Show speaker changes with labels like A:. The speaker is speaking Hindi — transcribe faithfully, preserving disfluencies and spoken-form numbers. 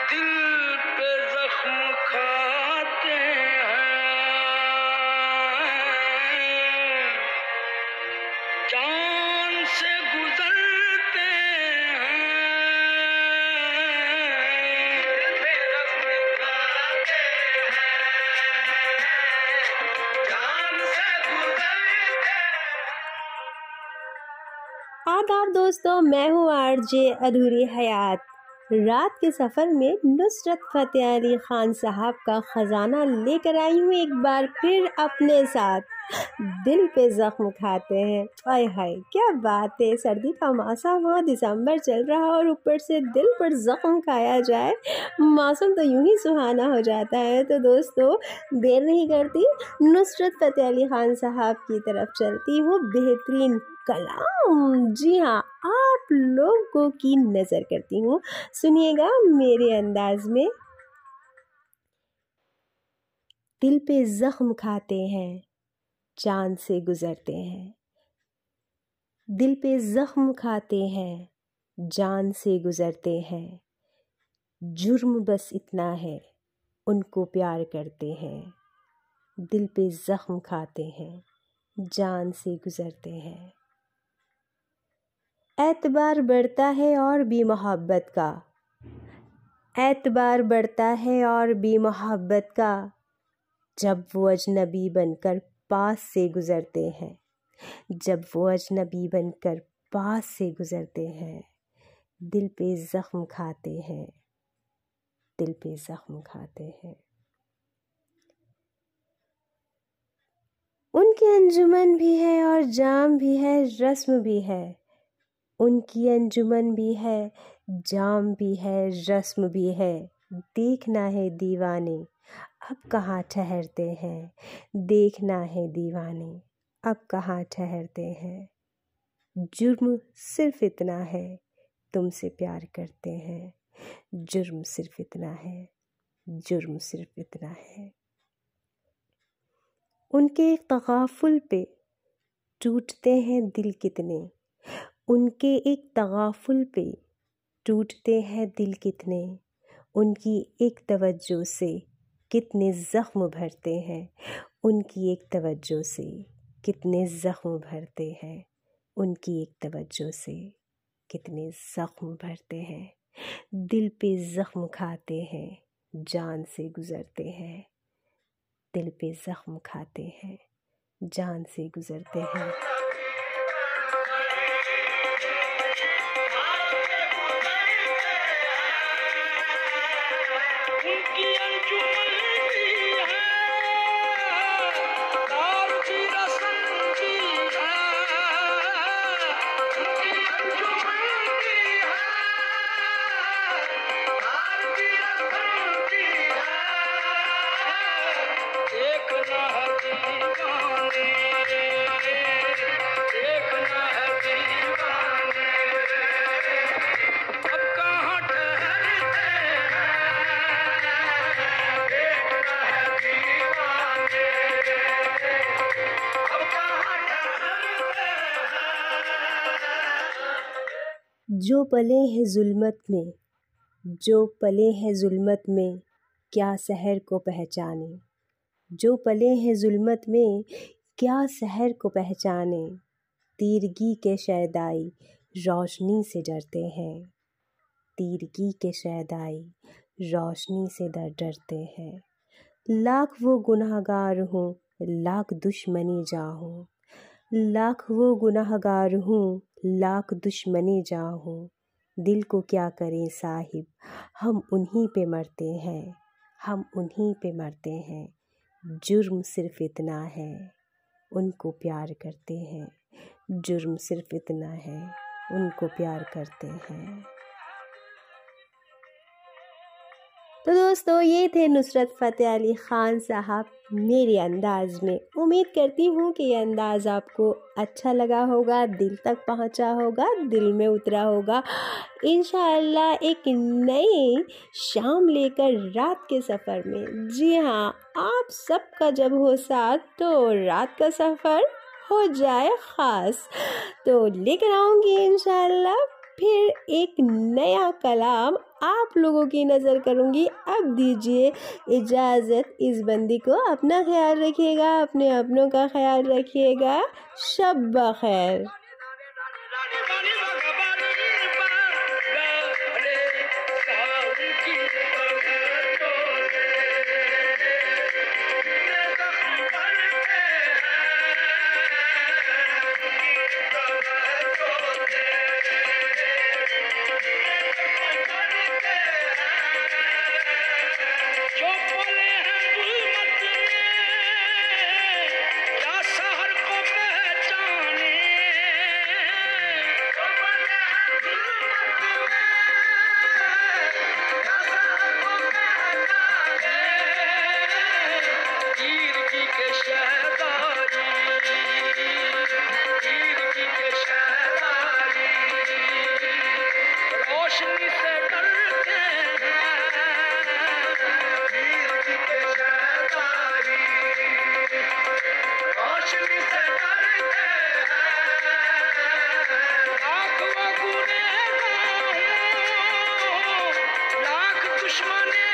A: दिल पे जख्म खाते हैं, जान से गुजरते हैं, दिल पे जख्म खाते हैं, जान से गुजरते हैं।
B: आदाब दोस्तों, मैं हूँ आरजे अधूरी हयात। रात के सफ़र में नुसरत फ़तेह अली ख़ान साहब का ख़जाना लेकर आई हूँ एक बार फिर अपने साथ। दिल पे ज़ख्म खाते हैं। हाय हाय क्या बात है, सर्दी का मौसम हो, दिसंबर चल रहा और ऊपर से दिल पर ज़ख्म खाया जाए, मौसम तो यूं ही सुहाना हो जाता है। तो दोस्तों देर नहीं करती, नुसरत फ़तेह अली ख़ान साहब की तरफ चलती हूँ। बेहतरीन कलाम, जी हाँ, आप लोगों की नज़र करती हूँ। सुनिएगा मेरे अंदाज में। दिल पे ज़ख्म खाते हैं, जान से गुज़रते हैं। दिल पे ज़ख्म खाते हैं, जान से गुज़रते हैं। जुर्म बस इतना है, उनको प्यार करते हैं। दिल पे ज़ख्म खाते हैं, जान से गुज़रते हैं। एतबार बढ़ता है और भी मोहब्बत का, एतबार बढ़ता है और भी मोहब्बत का, जब वो अजनबी बनकर पास से गुज़रते हैं। जब वो अजनबी बनकर पास से गुज़रते हैं। दिल पे ज़ख्म खाते हैं, दिल पे ज़ख्म खाते हैं। उनकी अंजुमन भी है और जाम भी है, रस्म भी है। उनकी अंजुमन भी है, जाम भी है, रस्म भी है। देखना है दीवाने, अब कहाँ ठहरते हैं। देखना है दीवाने, अब कहाँ ठहरते हैं। जुर्म सिर्फ इतना है, तुमसे प्यार करते हैं। जुर्म सिर्फ इतना है, जुर्म सिर्फ इतना है। उनके तगाफुल पे टूटते हैं दिल कितने, उनके एक तगाफुल पे टूटते हैं दिल कितने। उनकी एक तवज्जो से कितने ज़ख्म भरते हैं। उनकी एक तवज्जो से कितने ज़ख्म भरते हैं। उनकी एक तवज्जो से कितने ज़ख्म भरते हैं। दिल पे ज़ख्म खाते हैं, जान से गुज़रते हैं। दिल पे ज़ख्म खाते हैं, जान से गुज़रते हैं।
A: उनकी अंजुमन भी है और भी रस्म भी है। उनकी अंजुमन भी है और भी रस्म भी है। देखना है दीवाने, देखना है दीवाने, अब कहाँ ठहरते हैं। देखना है दीवाने, अब कहाँ ठहरते हैं।
B: जो पले हैं जुल्मत में, जो पले हैं जुल्मत में, क्या सहर को पहचाने। जो पले हैं जुल्मत में, क्या सहर को पहचाने। तीरगी के शैदाई रोशनी से डरते हैं। तीरगी के शैदाई रोशनी से डर डरते हैं। लाख वो गुनहगार हूँ, लाख दुश्मनी जाहूँ। लाख वो गुनहगार हूँ, लाख दुश्मनी जाहूँ। दिल को क्या करें साहिब, हम उन्हीं पे मरते हैं। हम उन्हीं पे मरते हैं। जुर्म सिर्फ इतना है, उनको प्यार करते हैं। जुर्म सिर्फ इतना है, उनको प्यार करते हैं। तो दोस्तों ये थे नुसरत फ़तेह अली ख़ान साहब मेरे अंदाज़ में। उम्मीद करती हूँ कि ये अंदाज़ आपको अच्छा लगा होगा, दिल तक पहुँचा होगा, दिल में उतरा होगा। इंशाअल्लाह एक नई शाम लेकर रात के सफ़र में, जी हाँ, आप सबका जब हो साथ तो रात का सफ़र हो जाए ख़ास, तो लेकर आऊँगी इंशाअल्लाह फिर एक नया कलाम आप लोगों की नज़र करूँगी। अब दीजिए इजाज़त, इस बंदी को अपना ख्याल रखिएगा, अपने अपनों का ख्याल रखिएगा। शब बखैर।
A: रोशनी से डरते हैं, पीर जी के शहदारी, रोशनी से डरते हैं। लाख वो गुनहगार, लाख दुश्मन